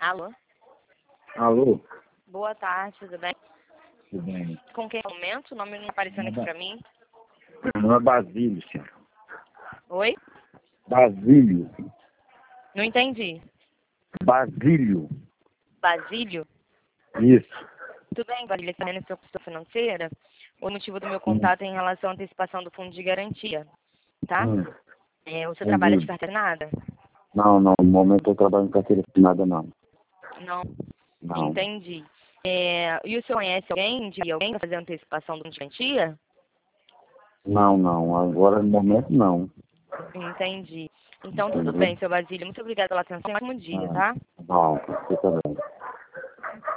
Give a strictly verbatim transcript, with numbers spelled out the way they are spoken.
Alô? Alô? Boa tarde, tudo bem? Tudo bem. Com quem é o momento? O nome não aparecendo aqui pra mim. Meu nome é Basílio, senhor. Oi? Basílio. Não entendi. Basílio. Basílio? Isso. Tudo bem, Basílio? Está vendo sua questão financeira? O motivo do meu Hum. contato é em relação à antecipação do fundo de garantia, tá? Hum. É, o seu Entendi. trabalho é de carteira assinada? Não, não. No momento eu trabalho em carteira assinada, não. Não. Não. Entendi. É, e o senhor conhece alguém de alguém para fazer a antecipação do fundo de garantia? Não, não. Agora, no momento, não. Entendi. Então, tudo Entendeu? bem, seu Basílio. Muito obrigada pela atenção. Um ótimo dia, Ah, tá? bom, você também.